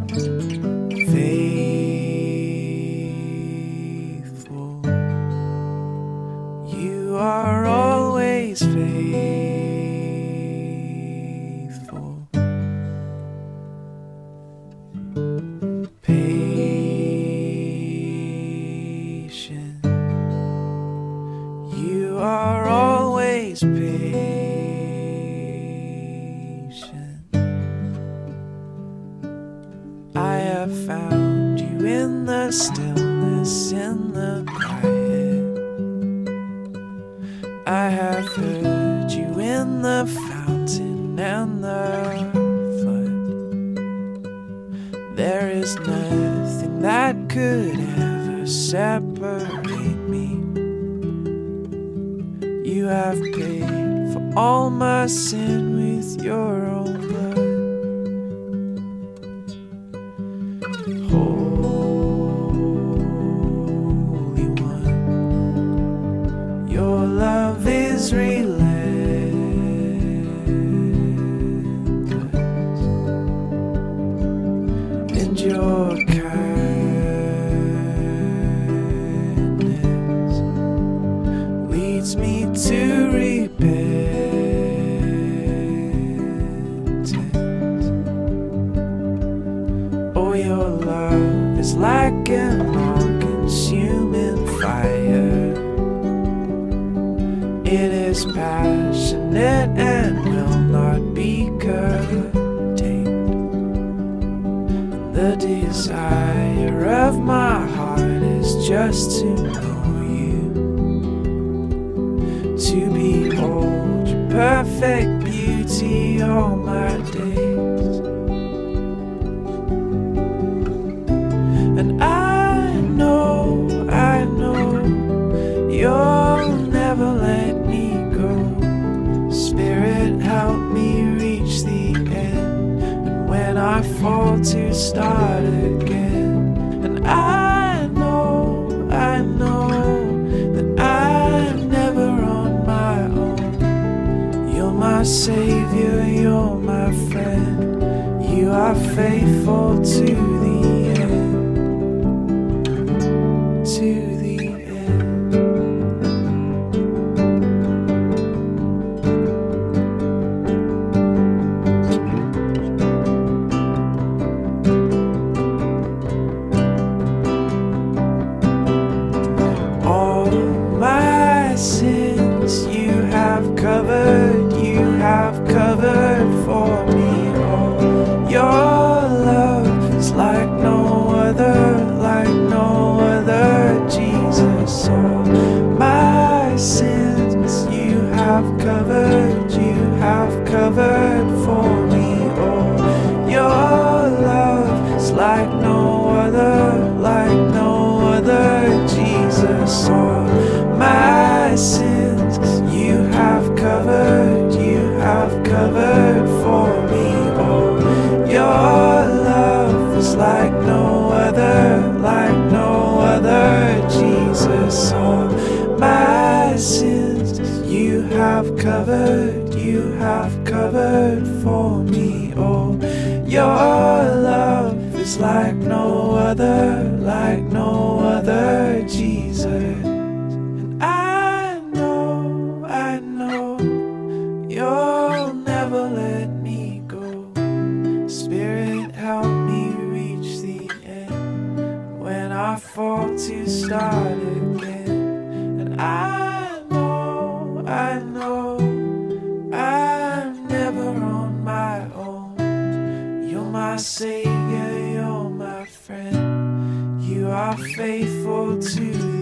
faithful. You are always faithful. Patient. You are always patient. I have found you in the stillness, in the quiet. I have heard you in the fountain and the flood. There is nothing that could ever separate me. You have paid for all my sin with your own blood. Holy One, your love is relentless, and your kindness leads me to repentance. Oh, your love is like an all-consuming fire. It is passionate and will not be contained. The desire of my heart is just to know you, to behold your perfect beauty all my days. And I know you'll never let me go. Spirit, help me reach the end, and when I fall to start again. And I know that I'm never on my own. You're my savior, you're my friend. You are faithful to the end. To the end. All my sins you have covered for me. Oh, your love is like no other, Jesus. All my sins you have covered for me. Oh, your love is like no other, Jesus. All my sins you have covered for me. Oh, your love is like no other, Jesus. All my sins you have covered for me. Oh, your love is like no other, Jesus. And I know you'll never let me go. Spirit, help me reach the end, when I fall to start again. And I know I'm never on my own. You're my savior, you're my friend. You are faithful to